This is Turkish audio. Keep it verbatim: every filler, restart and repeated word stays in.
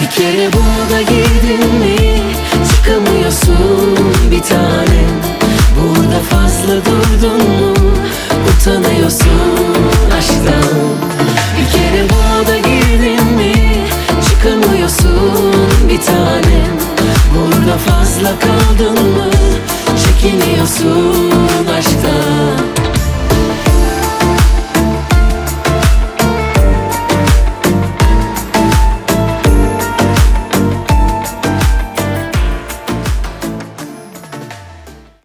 Bir kere burada girdin mi çıkamıyorsun bir tanem. Burada fazla durdun mu utanıyorsun aşktan. Bir kere burada girdin mi çıkamıyorsun bir tanem. Burada fazla kaldın mı çekiniyorsun aşktan.